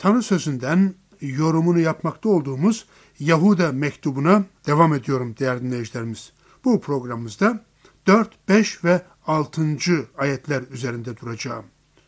Tanrı sözünden yorumunu yapmakta olduğumuz Yahuda mektubuna devam ediyorum değerli dinleyicilerimiz. Bu programımızda 4, 5 ve 6. ayetler üzerinde duracağım.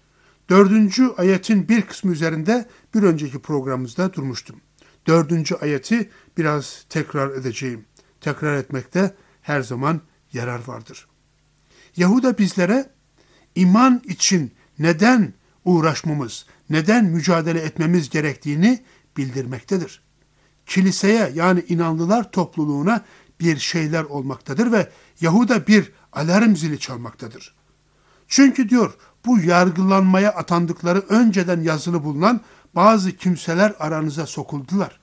4. ayetin bir kısmı üzerinde bir önceki programımızda durmuştum. 4. ayeti biraz tekrar edeceğim. Tekrar etmekte her zaman yarar vardır. Yahuda bizlere iman için neden uğraşmamız, neden mücadele etmemiz gerektiğini bildirmektedir. Kiliseye yani inanlılar topluluğuna bir şeyler olmaktadır ve Yahuda bir alarm zili çalmaktadır. Çünkü diyor bu yargılanmaya atandıkları önceden yazılı bulunan bazı kimseler aranıza sokuldular.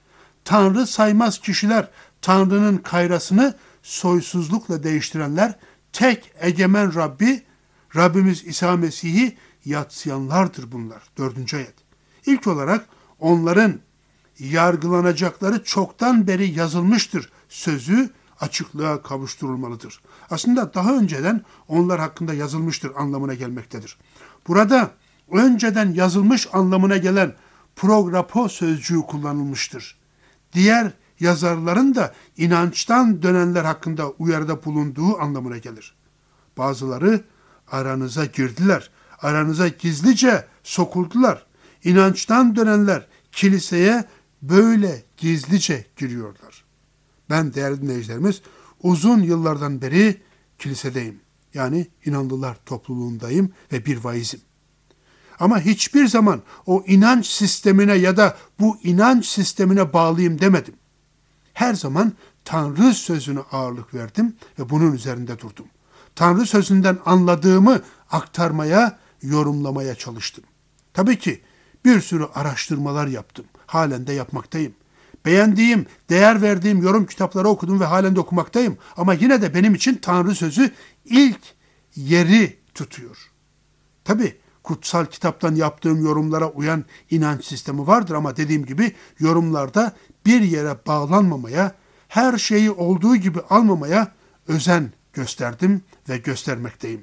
Tanrı saymaz kişiler, Tanrı'nın kayrasını soysuzlukla değiştirenler, tek egemen Rabbimiz İsa Mesih'i yadsıyanlardır bunlar. 4. ayet. İlk olarak onların yargılanacakları çoktan beri yazılmıştır sözü açıklığa kavuşturulmalıdır. Aslında daha önceden onlar hakkında yazılmıştır anlamına gelmektedir. Burada önceden yazılmış anlamına gelen prograpo sözcüğü kullanılmıştır. Diğer yazarların da inançtan dönenler hakkında uyarıda bulunduğu anlamına gelir. Bazıları aranıza girdiler, aranıza gizlice sokuldular. İnançtan dönenler kiliseye böyle gizlice giriyorlar. Ben değerli dinleyicilerimiz uzun yıllardan beri kilisedeyim. Yani inanlılar topluluğundayım ve bir vaizim. Ama hiçbir zaman o inanç sistemine ya da bu inanç sistemine bağlıyım demedim. Her zaman Tanrı sözüne ağırlık verdim ve bunun üzerinde durdum. Tanrı sözünden anladığımı aktarmaya, yorumlamaya çalıştım. Tabii ki bir sürü araştırmalar yaptım. Halen de yapmaktayım. Beğendiğim, değer verdiğim yorum kitapları okudum ve halen de okumaktayım. Ama yine de benim için Tanrı sözü ilk yeri tutuyor. Tabii kutsal kitaptan yaptığım yorumlara uyan inanç sistemi vardır ama dediğim gibi yorumlarda bir yere bağlanmamaya, her şeyi olduğu gibi almamaya özen gösterdim ve göstermekteyim.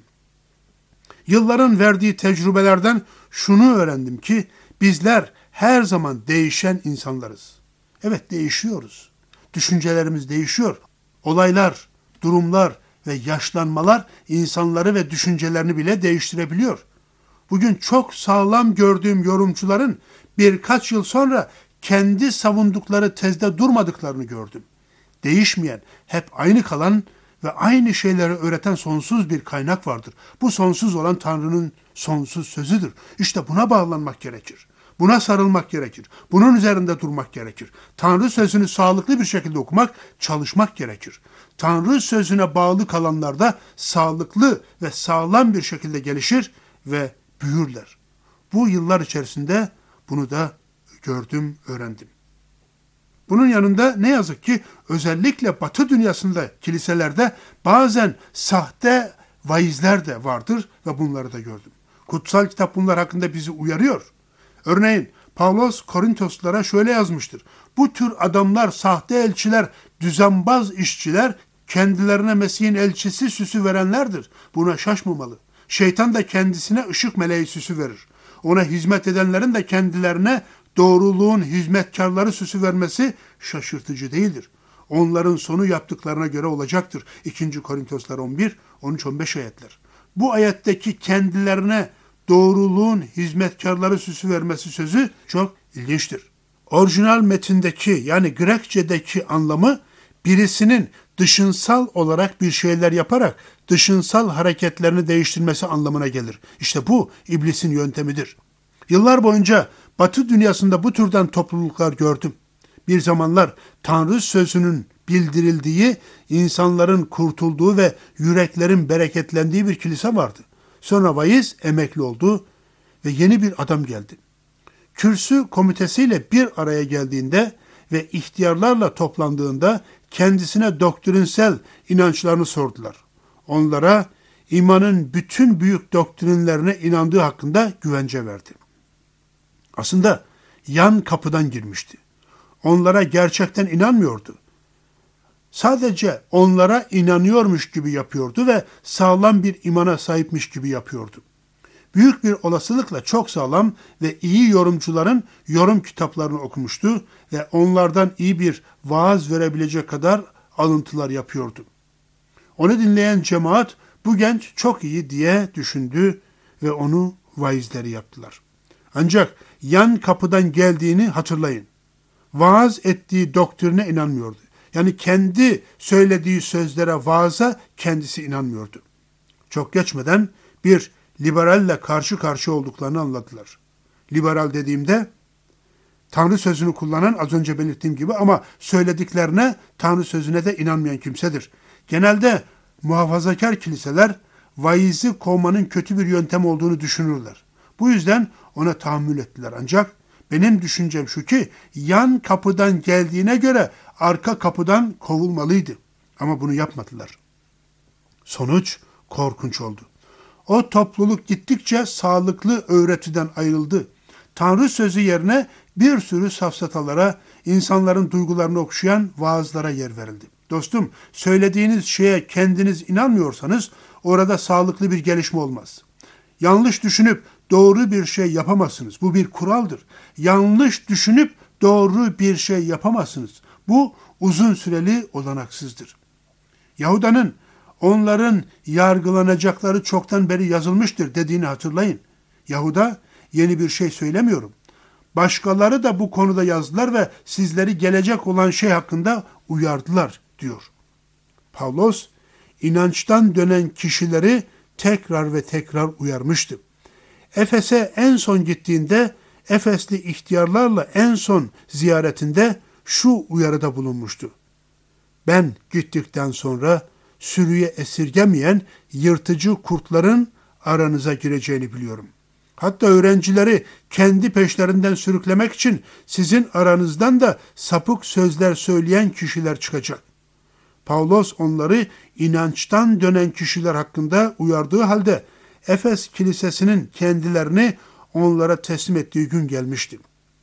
Yılların verdiği tecrübelerden şunu öğrendim ki bizler her zaman değişen insanlarız. Evet, değişiyoruz. Düşüncelerimiz değişiyor. Olaylar, durumlar ve yaşlanmalar insanları ve düşüncelerini bile değiştirebiliyor. Bugün çok sağlam gördüğüm yorumcuların birkaç yıl sonra kendi savundukları tezde durmadıklarını gördüm. Değişmeyen, hep aynı kalan ve aynı şeyleri öğreten sonsuz bir kaynak vardır. Bu sonsuz olan Tanrı'nın sonsuz sözüdür. İşte buna bağlanmak gerekir. Buna sarılmak gerekir. Bunun üzerinde durmak gerekir. Tanrı sözünü sağlıklı bir şekilde okumak, çalışmak gerekir. Tanrı sözüne bağlı kalanlar da sağlıklı ve sağlam bir şekilde gelişir ve büyürler. Bu yıllar içerisinde bunu da gördüm, öğrendim. Bunun yanında ne yazık ki özellikle Batı dünyasında kiliselerde bazen sahte vaizler de vardır ve bunları da gördüm. Kutsal kitap bunlar hakkında bizi uyarıyor. Örneğin Pavlos Korintoslara şöyle yazmıştır. Bu tür adamlar sahte elçiler, düzenbaz işçiler, kendilerine Mesih'in elçisi süsü verenlerdir. Buna şaşmamalı. Şeytan da kendisine ışık meleği süsü verir. Ona hizmet edenlerin de kendilerine doğruluğun hizmetkarları süsü vermesi şaşırtıcı değildir. Onların sonu yaptıklarına göre olacaktır. 2. Korintoslar 11, 13-15 ayetler. Bu ayetteki kendilerine doğruluğun hizmetkarları süsü vermesi sözü çok ilginçtir. Orijinal metindeki yani Grekçedeki anlamı birisinin dışınsal olarak bir şeyler yaparak dışınsal hareketlerini değiştirmesi anlamına gelir. İşte bu iblisin yöntemidir. Yıllar boyunca Batı dünyasında bu türden topluluklar gördüm. Bir zamanlar Tanrı sözünün bildirildiği, insanların kurtulduğu ve yüreklerin bereketlendiği bir kilise vardı. Sonra vaiz emekli oldu ve yeni bir adam geldi. Kürsü komitesiyle bir araya geldiğinde ve ihtiyarlarla toplandığında kendisine doktrinsel inançlarını sordular. Onlara imanın bütün büyük doktrinlerine inandığı hakkında güvence verdi. Aslında yan kapıdan girmişti. Onlara gerçekten inanmıyordu. Sadece onlara inanıyormuş gibi yapıyordu ve sağlam bir imana sahipmiş gibi yapıyordu. Büyük bir olasılıkla çok sağlam ve iyi yorumcuların yorum kitaplarını okumuştu ve onlardan iyi bir vaaz verebilecek kadar alıntılar yapıyordu. Onu dinleyen cemaat bu genç çok iyi diye düşündü ve onu vaizleri yaptılar. Ancak yan kapıdan geldiğini hatırlayın. Vaaz ettiği doktrine inanmıyordu. Yani kendi söylediği sözlere, vaaza kendisi inanmıyordu. Çok geçmeden bir liberalle karşı karşıya olduklarını anladılar. Liberal dediğimde Tanrı sözünü kullanan, az önce belirttiğim gibi, ama söylediklerine, Tanrı sözüne de inanmayan kimsedir. Genelde muhafazakar kiliseler vaizi kovmanın kötü bir yöntem olduğunu düşünürler. Bu yüzden ona tahammül ettiler. Ancak benim düşüncem şu ki yan kapıdan geldiğine göre arka kapıdan kovulmalıydı. Ama bunu yapmadılar. Sonuç korkunç oldu. O topluluk gittikçe sağlıklı öğretiden ayrıldı. Tanrı sözü yerine bir sürü safsatalara, insanların duygularını okşayan vaazlara yer verildi. Dostum, söylediğiniz şeye kendiniz inanmıyorsanız orada sağlıklı bir gelişme olmaz. Yanlış düşünüp doğru bir şey yapamazsınız. Bu bir kuraldır. Yanlış düşünüp doğru bir şey yapamazsınız. Bu uzun süreli olanaksızdır. Yahuda'nın onların yargılanacakları çoktan beri yazılmıştır dediğini hatırlayın. Yahuda yeni bir şey söylemiyorum. Başkaları da bu konuda yazdılar ve sizleri gelecek olan şey hakkında uyardılar diyor. Pavlos inançtan dönen kişileri tekrar ve tekrar uyarmıştı. Efes'e en son gittiğinde Efesli ihtiyarlarla en son ziyaretinde şu uyarıda bulunmuştu. Ben gittikten sonra sürüye esirgemeyen yırtıcı kurtların aranıza gireceğini biliyorum. Hatta öğrencileri kendi peşlerinden sürüklemek için sizin aranızdan da sapık sözler söyleyen kişiler çıkacak. Pavlos onları inançtan dönen kişiler hakkında uyardığı halde Efes kilisesinin kendilerini onlara teslim ettiği gün gelmişti.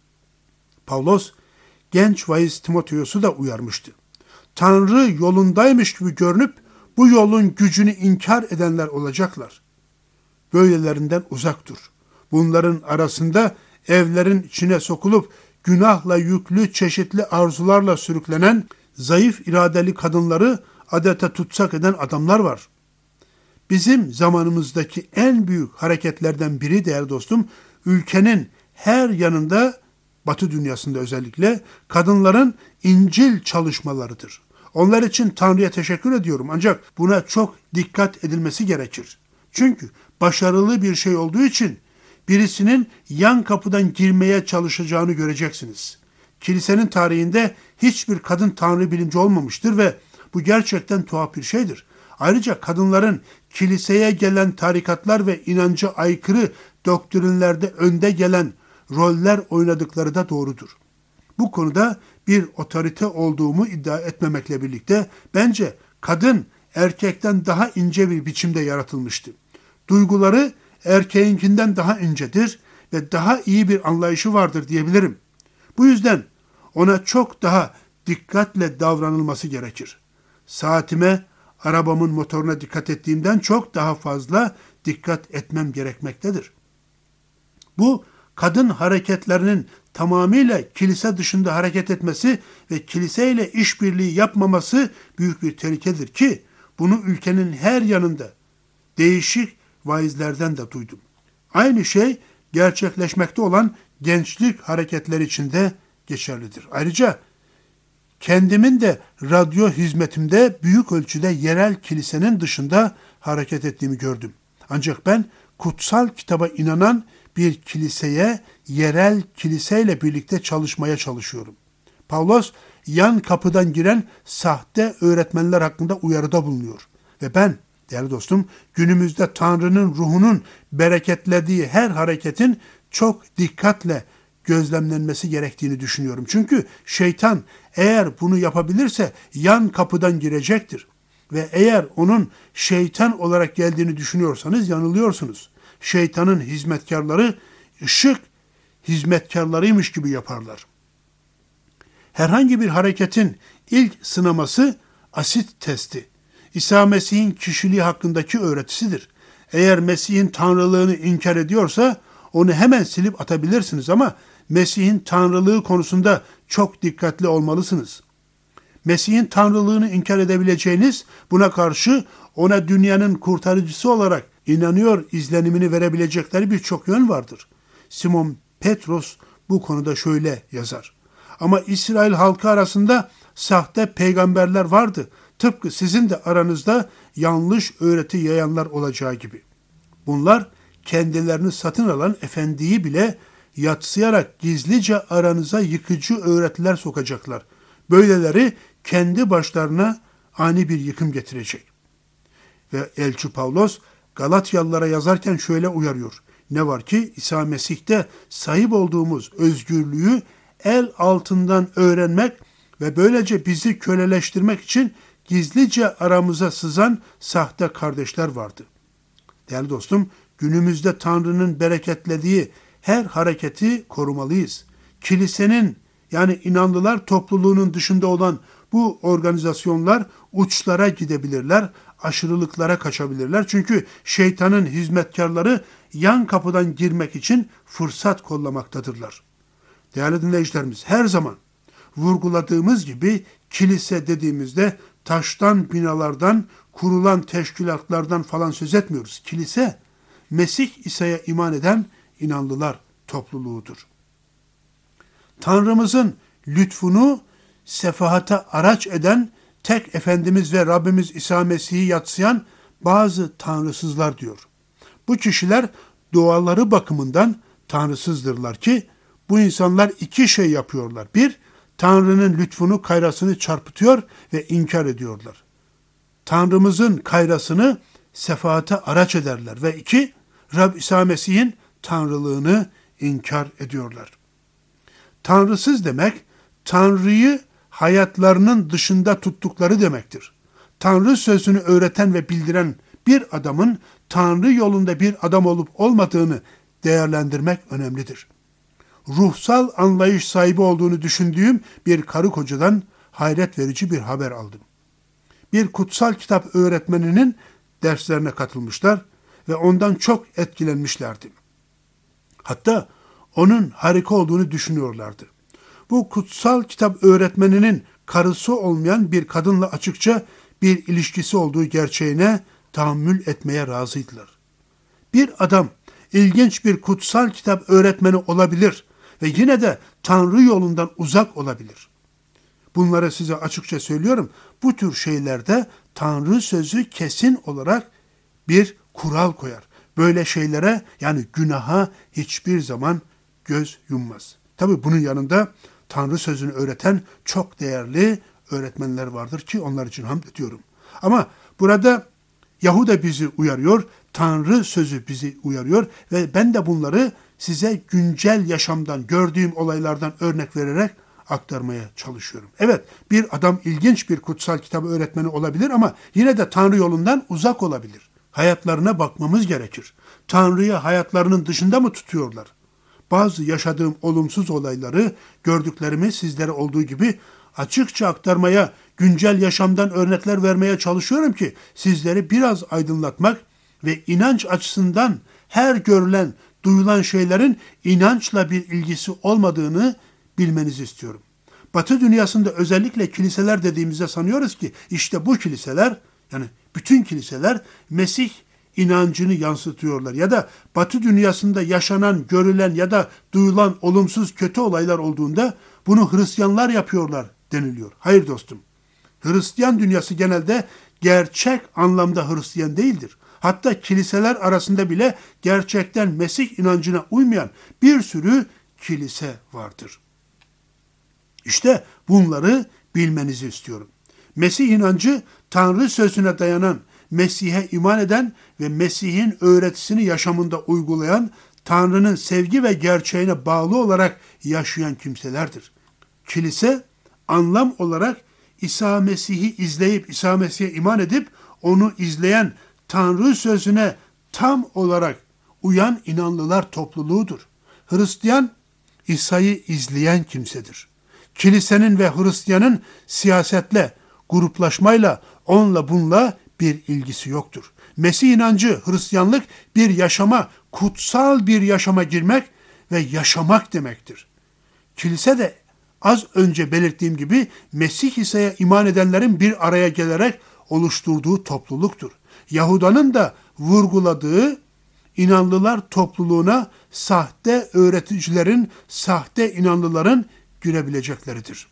Pavlos genç vaiz Timoteos'u da uyarmıştı. Tanrı yolundaymış gibi görünüp bu yolun gücünü inkar edenler olacaklar. Böylelerinden uzak dur. Bunların arasında evlerin içine sokulup günahla yüklü çeşitli arzularla sürüklenen zayıf iradeli kadınları adeta tutsak eden adamlar var. Bizim zamanımızdaki en büyük hareketlerden biri değerli dostum, ülkenin her yanında, Batı dünyasında özellikle, kadınların İncil çalışmalarıdır. Onlar için Tanrı'ya teşekkür ediyorum ancak buna çok dikkat edilmesi gerekir. Çünkü başarılı bir şey olduğu için birisinin yan kapıdan girmeye çalışacağını göreceksiniz. Kilisenin tarihinde hiçbir kadın Tanrı bilimci olmamıştır ve bu gerçekten tuhaf bir şeydir. Ayrıca kadınların kiliseye gelen tarikatlar ve inanca aykırı doktrinlerde önde gelen roller oynadıkları da doğrudur. Bu konuda bir otorite olduğumu iddia etmemekle birlikte bence kadın erkekten daha ince bir biçimde yaratılmıştı. Duyguları erkeğinkinden daha incedir ve daha iyi bir anlayışı vardır diyebilirim. Bu yüzden ona çok daha dikkatle davranılması gerekir. Saatime, arabamın motoruna dikkat ettiğimden çok daha fazla dikkat etmem gerekmektedir. Bu kadın hareketlerinin tamamıyla kilise dışında hareket etmesi ve kiliseyle işbirliği yapmaması büyük bir tehlikedir ki bunu ülkenin her yanında değişik vaizlerden de duydum. Aynı şey gerçekleşmekte olan gençlik hareketleri için de geçerlidir. Ayrıca kendimin de radyo hizmetimde büyük ölçüde yerel kilisenin dışında hareket ettiğimi gördüm. Ancak ben kutsal kitaba inanan bir kiliseye, yerel kiliseyle birlikte çalışmaya çalışıyorum. Pavlos yan kapıdan giren sahte öğretmenler hakkında uyarıda bulunuyor. Ve ben, değerli dostum, günümüzde Tanrı'nın ruhunun bereketlediği her hareketin çok dikkatle gözlemlenmesi gerektiğini düşünüyorum. Çünkü şeytan eğer bunu yapabilirse yan kapıdan girecektir. Ve eğer onun şeytan olarak geldiğini düşünüyorsanız yanılıyorsunuz. Şeytanın hizmetkarları ışık hizmetkarlarıymış gibi yaparlar. Herhangi bir hareketin ilk sınaması asit testi. İsa Mesih'in kişiliği hakkındaki öğretisidir. Eğer Mesih'in tanrılığını inkar ediyorsa onu hemen silip atabilirsiniz ama Mesih'in tanrılığı konusunda çok dikkatli olmalısınız. Mesih'in tanrılığını inkar edebileceğiniz, buna karşı ona dünyanın kurtarıcısı olarak inanıyor izlenimini verebilecekleri birçok yön vardır. Simon Petros bu konuda şöyle yazar. Ama İsrail halkı arasında sahte peygamberler vardı. Tıpkı sizin de aranızda yanlış öğreti yayanlar olacağı gibi. Bunlar kendilerini satın alan efendiyi bile yatsıyarak gizlice aranıza yıkıcı öğretiler sokacaklar. Böyleleri kendi başlarına ani bir yıkım getirecek. Ve Elçi Pavlos Galatyalılara yazarken şöyle uyarıyor. Ne var ki İsa Mesih'te sahip olduğumuz özgürlüğü el altından öğrenmek ve böylece bizi köleleştirmek için gizlice aramıza sızan sahte kardeşler vardı. Değerli dostum, günümüzde Tanrı'nın bereketlediği her hareketi korumalıyız. Kilisenin yani inanlılar topluluğunun dışında olan bu organizasyonlar uçlara gidebilirler, aşırılıklara kaçabilirler. Çünkü şeytanın hizmetkarları yan kapıdan girmek için fırsat kollamaktadırlar. Değerli dinleyicilerimiz, her zaman vurguladığımız gibi kilise dediğimizde taştan, binalardan, kurulan teşkilatlardan falan söz etmiyoruz. Kilise, Mesih İsa'ya iman eden inanlılar topluluğudur. Tanrımızın lütfunu sefahata araç eden tek Efendimiz ve Rabbimiz İsa Mesih'i yatsıyan bazı tanrısızlar diyor. Bu kişiler doğaları bakımından tanrısızdırlar ki bu insanlar iki şey yapıyorlar. Bir, Tanrı'nın lütfunu, kayrasını çarpıtıyor ve inkar ediyorlar. Tanrımızın kayrasını sefahata araç ederler ve iki, Rab İsa Mesih'in tanrılığını inkar ediyorlar. Tanrısız demek, Tanrı'yı hayatlarının dışında tuttukları demektir. Tanrı sözünü öğreten ve bildiren bir adamın Tanrı yolunda bir adam olup olmadığını değerlendirmek önemlidir. Ruhsal anlayış sahibi olduğunu düşündüğüm bir karı kocadan hayret verici bir haber aldım. Bir kutsal kitap öğretmeninin derslerine katılmışlar ve ondan çok etkilenmişlerdi. Hatta onun harika olduğunu düşünüyorlardı. Bu kutsal kitap öğretmeninin karısı olmayan bir kadınla açıkça bir ilişkisi olduğu gerçeğine tahammül etmeye razıydılar. Bir adam ilginç bir kutsal kitap öğretmeni olabilir ve yine de Tanrı yolundan uzak olabilir. Bunları size açıkça söylüyorum. Bu tür şeylerde Tanrı sözü kesin olarak bir kural koyar. Böyle şeylere yani günaha hiçbir zaman göz yummaz. Tabii bunun yanında Tanrı sözünü öğreten çok değerli öğretmenler vardır ki onlar için hamd ediyorum. Ama burada Yahuda bizi uyarıyor, Tanrı sözü bizi uyarıyor ve ben de bunları size güncel yaşamdan, gördüğüm olaylardan örnek vererek aktarmaya çalışıyorum. Evet, bir adam ilginç bir kutsal kitabı öğretmeni olabilir ama yine de Tanrı yolundan uzak olabilir. Hayatlarına bakmamız gerekir. Tanrı'yı hayatlarının dışında mı tutuyorlar? Bazı yaşadığım olumsuz olayları, gördüklerimi sizlere olduğu gibi açıkça aktarmaya, güncel yaşamdan örnekler vermeye çalışıyorum ki sizleri biraz aydınlatmak ve inanç açısından her görülen, duyulan şeylerin inançla bir ilgisi olmadığını bilmenizi istiyorum. Batı dünyasında özellikle kiliseler dediğimizde sanıyoruz ki işte bu kiliseler, yani bütün kiliseler Mesih inancını yansıtıyorlar ya da Batı dünyasında yaşanan, görülen ya da duyulan olumsuz kötü olaylar olduğunda bunu Hristiyanlar yapıyorlar deniliyor. Hayır dostum. Hristiyan dünyası genelde gerçek anlamda Hristiyan değildir. Hatta kiliseler arasında bile gerçekten Mesih inancına uymayan bir sürü kilise vardır. İşte bunları bilmenizi istiyorum. Mesih inancı Tanrı sözüne dayanan, Mesih'e iman eden ve Mesih'in öğretisini yaşamında uygulayan, Tanrı'nın sevgi ve gerçeğine bağlı olarak yaşayan kimselerdir. Kilise anlam olarak İsa Mesih'i izleyip, İsa Mesih'e iman edip onu izleyen, Tanrı sözüne tam olarak uyan inanlılar topluluğudur. Hristiyan, İsa'yı izleyen kimsedir. Kilisenin ve Hristiyanın siyasetle, gruplaşmayla, onunla bununla bir ilgisi yoktur. Mesih inancı, Hristiyanlık bir yaşama, kutsal bir yaşama girmek ve yaşamak demektir. Kilise de az önce belirttiğim gibi Mesih İsa'ya iman edenlerin bir araya gelerek oluşturduğu topluluktur. Yahuda'nın da vurguladığı inanlılar topluluğuna sahte öğreticilerin, sahte inanlıların girebilecekleridir.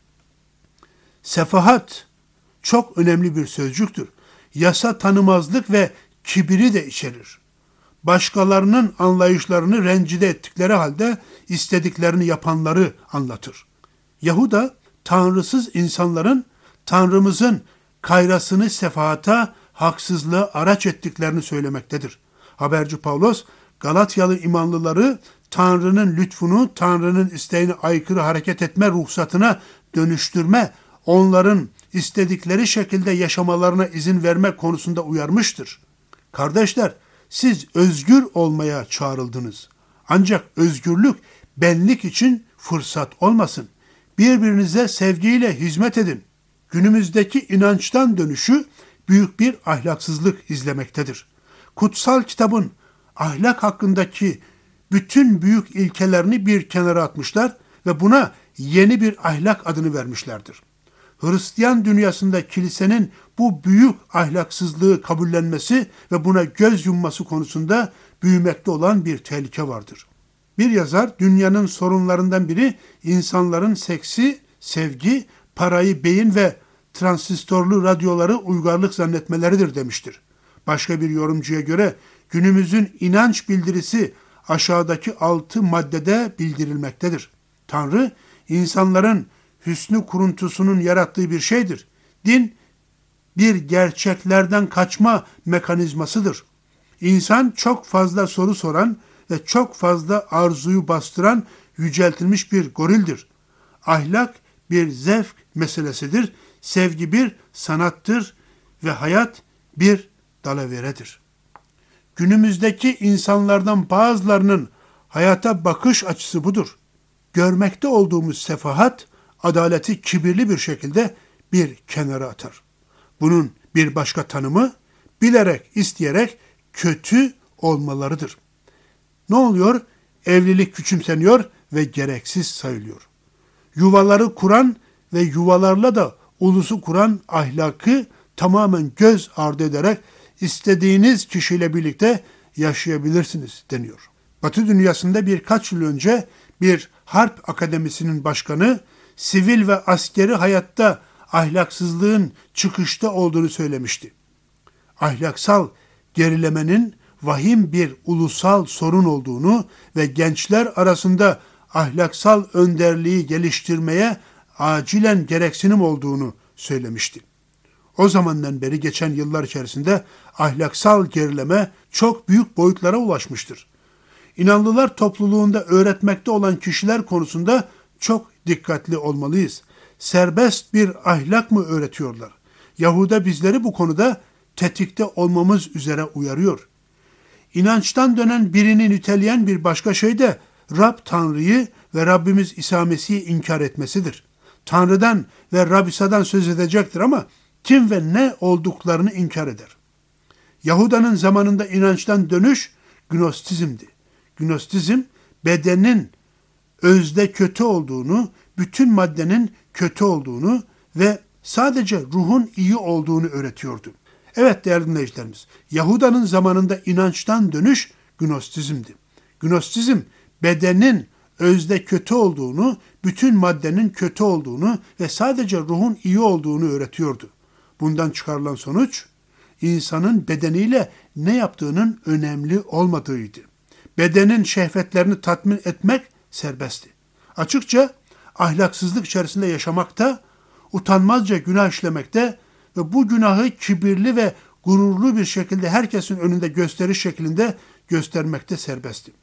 Sefahat çok önemli bir sözcüktür. Yasa tanımazlık ve kibiri de içerir. Başkalarının anlayışlarını rencide ettikleri halde istediklerini yapanları anlatır. Yahuda, tanrısız insanların Tanrımızın kayrasını sefahata, haksızlığa araç ettiklerini söylemektedir. Haberci Pavlos, Galatyalı imanlıları Tanrı'nın lütfunu, Tanrı'nın isteğine aykırı hareket etme ruhsatına dönüştürme, onların istedikleri şekilde yaşamalarına izin verme konusunda uyarmıştır. Kardeşler, siz özgür olmaya çağrıldınız. Ancak özgürlük benlik için fırsat olmasın. Birbirinize sevgiyle hizmet edin. Günümüzdeki inançtan dönüşü büyük bir ahlaksızlık izlemektedir. Kutsal kitabın ahlak hakkındaki bütün büyük ilkelerini bir kenara atmışlar ve buna yeni bir ahlak adını vermişlerdir. Hristiyan dünyasında kilisenin bu büyük ahlaksızlığı kabullenmesi ve buna göz yumması konusunda büyümekte olan bir tehlike vardır. Bir yazar, dünyanın sorunlarından biri insanların seksi, sevgi, parayı beyin ve transistörlü radyoları uygarlık zannetmeleridir demiştir. Başka bir yorumcuya göre günümüzün inanç bildirisi aşağıdaki 6 maddede bildirilmektedir. Tanrı, insanların hüsnü kuruntusunun yarattığı bir şeydir. Din, bir gerçeklerden kaçma mekanizmasıdır. İnsan çok fazla soru soran ve çok fazla arzuyu bastıran yüceltilmiş bir gorildir. Ahlak bir zevk meselesidir. Sevgi bir sanattır ve hayat bir dalaveredir. Günümüzdeki insanlardan bazılarının hayata bakış açısı budur. Görmekte olduğumuz sefahat, adaleti kibirli bir şekilde bir kenara atar. Bunun bir başka tanımı, bilerek, isteyerek kötü olmalarıdır. Ne oluyor? Evlilik küçümseniyor ve gereksiz sayılıyor. Yuvaları kuran ve yuvalarla da ulusu kuran ahlakı tamamen göz ardı ederek istediğiniz kişiyle birlikte yaşayabilirsiniz deniyor. Batı dünyasında birkaç yıl önce bir harp akademisinin başkanı sivil ve askeri hayatta ahlaksızlığın çıkışta olduğunu söylemişti. Ahlaksal gerilemenin vahim bir ulusal sorun olduğunu ve gençler arasında ahlaksal önderliği geliştirmeye acilen gereksinim olduğunu söylemişti. O zamandan beri geçen yıllar içerisinde ahlaksal gerileme çok büyük boyutlara ulaşmıştır. İnanlılar topluluğunda öğretmekte olan kişiler konusunda çok dikkatli olmalıyız. Serbest bir ahlak mı öğretiyorlar? Yahuda bizleri bu konuda tetikte olmamız üzere uyarıyor. İnançtan dönen birini niteleyen bir başka şey de Rab Tanrı'yı ve Rabbimiz İsa Mesih'i inkar etmesidir. Tanrı'dan ve Rab İsa'dan söz edecektir ama kim ve ne olduklarını inkar eder. Yahuda'nın zamanında inançtan dönüş Gnostizm'di. Gnostizm, bedenin özde kötü olduğunu, bütün maddenin kötü olduğunu ve sadece ruhun iyi olduğunu öğretiyordu. Evet değerli dinleyicilerimiz, Yahuda'nın zamanında inançtan dönüş Gnostizm'di. Gnostizm, bedenin özde kötü olduğunu, bütün maddenin kötü olduğunu ve sadece ruhun iyi olduğunu öğretiyordu. Bundan çıkarılan sonuç, insanın bedeniyle ne yaptığının önemli olmadığıydı. Bedenin şehvetlerini tatmin etmek serbestti. Açıkça ahlaksızlık içerisinde yaşamakta, utanmazca günah işlemekte ve bu günahı kibirli ve gururlu bir şekilde herkesin önünde gösteriş şeklinde göstermekte serbestti.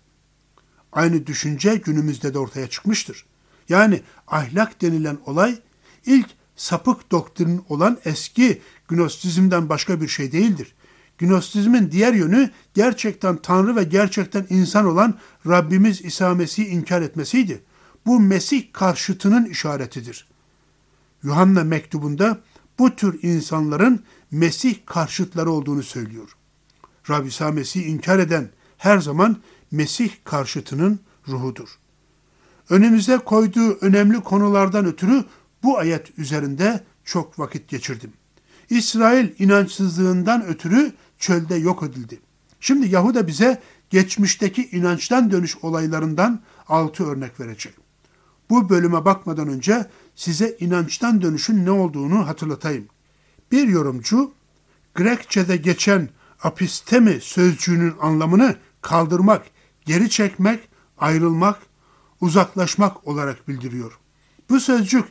Aynı düşünce günümüzde de ortaya çıkmıştır. Yani ahlak denilen olay ilk sapık doktrin olan eski Gnostizm'den başka bir şey değildir. Gnostizmin diğer yönü gerçekten Tanrı ve gerçekten insan olan Rabbimiz İsa Mesih'i inkar etmesiydi. Bu Mesih karşıtının işaretidir. Yuhanna mektubunda bu tür insanların Mesih karşıtları olduğunu söylüyor. Rab İsa Mesih'i inkar eden her zaman Mesih karşıtının ruhudur. Önümüze koyduğu önemli konulardan ötürü bu ayet üzerinde çok vakit geçirdim. İsrail inançsızlığından ötürü çölde yok edildi. Şimdi Yahuda bize geçmişteki inançtan dönüş olaylarından 6 örnek verecek. Bu bölüme bakmadan önce size inançtan dönüşün ne olduğunu hatırlatayım. Bir yorumcu, Grekçe'de geçen apistemi sözcüğünün anlamını kaldırmak, geri çekmek, ayrılmak, uzaklaşmak olarak bildiriyor. Bu sözcük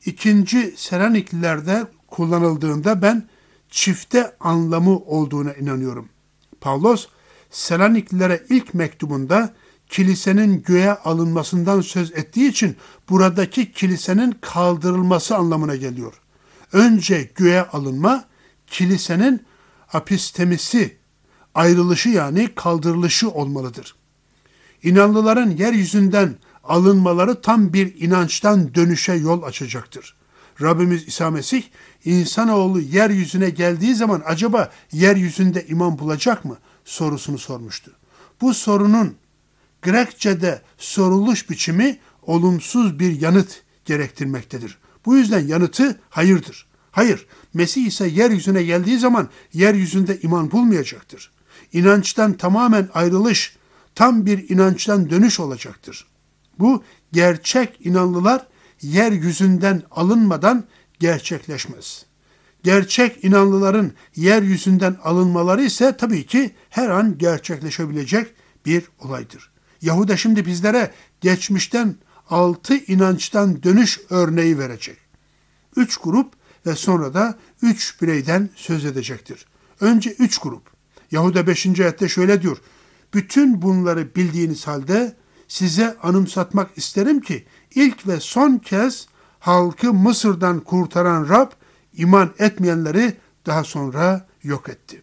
2. Selanikliler'de kullanıldığında ben çifte anlamı olduğuna inanıyorum. Pavlos, Selaniklilere ilk mektubunda kilisenin göğe alınmasından söz ettiği için buradaki kilisenin kaldırılması anlamına geliyor. Önce göğe alınma, kilisenin apistemisi, ayrılışı yani kaldırılışı olmalıdır. İnanlıların yeryüzünden alınmaları tam bir inançtan dönüşe yol açacaktır. Rabbimiz İsa Mesih, insanoğlu yeryüzüne geldiği zaman acaba yeryüzünde iman bulacak mı sorusunu sormuştu. Bu sorunun Grekçe'de soruluş biçimi olumsuz bir yanıt gerektirmektedir. Bu yüzden yanıtı hayırdır. Hayır, Mesih ise yeryüzüne geldiği zaman yeryüzünde iman bulmayacaktır. İnançtan tamamen ayrılış, tam bir inançtan dönüş olacaktır. Bu gerçek inanlılar yeryüzünden alınmadan gerçekleşmez. Gerçek inanlıların yeryüzünden alınmaları ise tabii ki her an gerçekleşebilecek bir olaydır. Yahuda şimdi bizlere geçmişten 6 inançtan dönüş örneği verecek. 3 grup ve sonra da 3 bireyden söz edecektir. Önce 3 grup. Yahuda 5. ayette şöyle diyor. Bütün bunları bildiğiniz halde size anımsatmak isterim ki ilk ve son kez halkı Mısır'dan kurtaran Rab iman etmeyenleri daha sonra yok etti.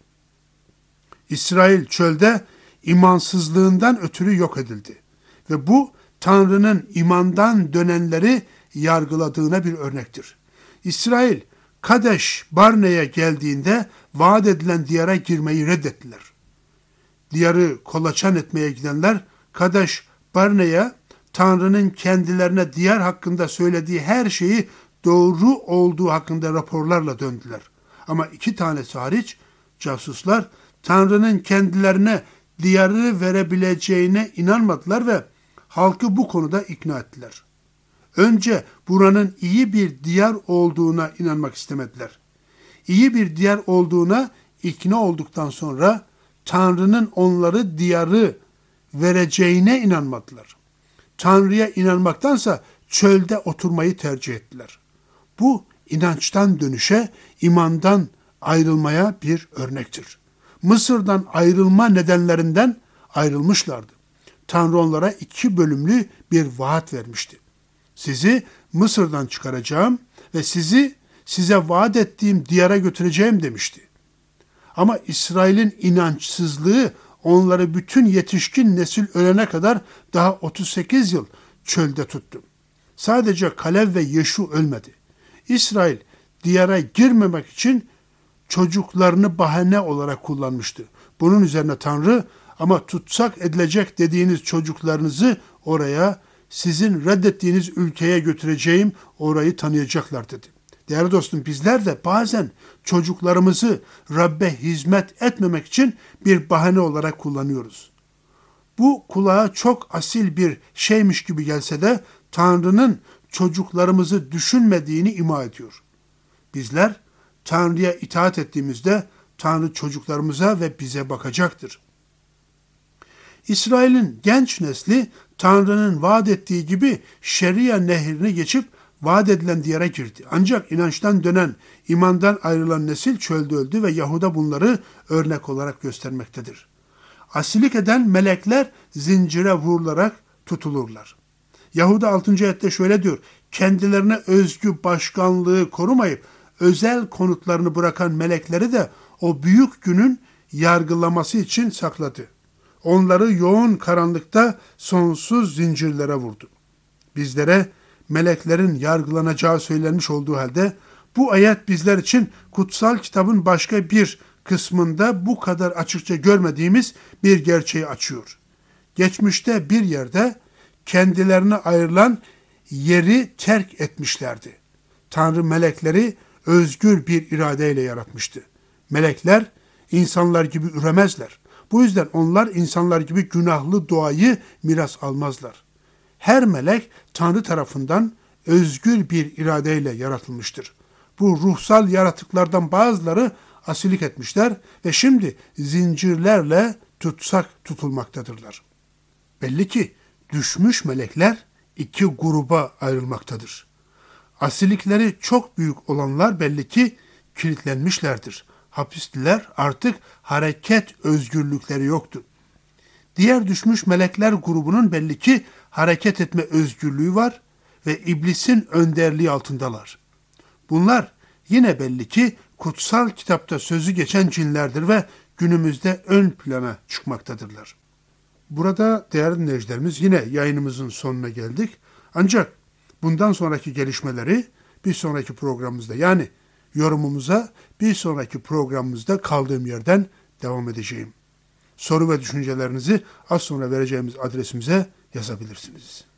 İsrail çölde imansızlığından ötürü yok edildi. Ve bu Tanrı'nın imandan dönenleri yargıladığına bir örnektir. İsrail Kadeş Barne'ye geldiğinde vaat edilen diyara girmeyi reddettiler. Diyarı kolaçan etmeye gidenler Kadeş Barne'ye Tanrı'nın kendilerine diyar hakkında söylediği her şeyi doğru olduğu hakkında raporlarla döndüler. Ama 2 tanesi hariç casuslar Tanrı'nın kendilerine diyarı verebileceğine inanmadılar ve halkı bu konuda ikna ettiler. Önce buranın iyi bir diyar olduğuna inanmak istemediler. İyi bir diyar olduğuna ikna olduktan sonra Tanrı'nın onları diyarı vereceğine inanmadılar. Tanrı'ya inanmaktansa çölde oturmayı tercih ettiler. Bu inançtan dönüşe, imandan ayrılmaya bir örnektir. Mısır'dan ayrılma nedenlerinden ayrılmışlardı. Tanrı onlara 2 bölümlü bir vaat vermişti. Sizi Mısır'dan çıkaracağım ve size vaat ettiğim diyara götüreceğim demişti. Ama İsrail'in inançsızlığı onları bütün yetişkin nesil ölene kadar daha 38 yıl çölde tuttu. Sadece Kalev ve Yeşu ölmedi. İsrail diyara girmemek için çocuklarını bahane olarak kullanmıştı. Bunun üzerine Tanrı, ama tutsak edilecek dediğiniz çocuklarınızı oraya, sizin reddettiğiniz ülkeye götüreceğim, orayı tanıyacaklar dedi. Değerli dostum, bizler de bazen çocuklarımızı Rabbe hizmet etmemek için bir bahane olarak kullanıyoruz. Bu kulağa çok asil bir şeymiş gibi gelse de Tanrı'nın çocuklarımızı düşünmediğini ima ediyor. Bizler Tanrı'ya itaat ettiğimizde Tanrı çocuklarımıza ve bize bakacaktır. İsrail'in genç nesli Tanrı'nın vaat ettiği gibi Şeria nehrini geçip vaat edilen diyara girdi. Ancak inançtan dönen, imandan ayrılan nesil çölde öldü ve Yahuda bunları örnek olarak göstermektedir. Asilik eden melekler zincire vurularak tutulurlar. Yahuda 6. ayette şöyle diyor: kendilerine özgü başkanlığı korumayıp özel konutlarını bırakan melekleri de o büyük günün yargılaması için sakladı. Onları yoğun karanlıkta sonsuz zincirlere vurdu. Bizlere meleklerin yargılanacağı söylenmiş olduğu halde Bu ayet bizler için kutsal kitabın başka bir kısmında bu kadar açıkça görmediğimiz bir gerçeği açıyor. Geçmişte bir yerde kendilerine ayrılan yeri terk etmişlerdi. Tanrı melekleri özgür bir iradeyle yaratmıştı. Melekler insanlar gibi üremezler. Bu yüzden onlar insanlar gibi günahlı doğayı miras almazlar. Her melek Tanrı tarafından özgür bir iradeyle yaratılmıştır. Bu ruhsal yaratıklardan bazıları asilik etmişler ve şimdi zincirlerle tutsak tutulmaktadırlar. Belli ki düşmüş melekler iki gruba ayrılmaktadır. Asilikleri çok büyük olanlar belli ki kilitlenmişlerdir. Hapisliler, artık hareket özgürlükleri yoktur. Diğer düşmüş melekler grubunun belli ki hareket etme özgürlüğü var ve iblisin önderliği altındalar. Bunlar yine belli ki kutsal kitapta sözü geçen cinlerdir ve günümüzde ön plana çıkmaktadırlar. Burada değerli dinleyicilerimiz yine yayınımızın sonuna geldik. Ancak bundan sonraki gelişmeleri bir sonraki programımızda, yani yorumumuza bir sonraki programımızda kaldığım yerden devam edeceğim. Soru ve düşüncelerinizi az sonra vereceğimiz adresimize yazabilirsiniz.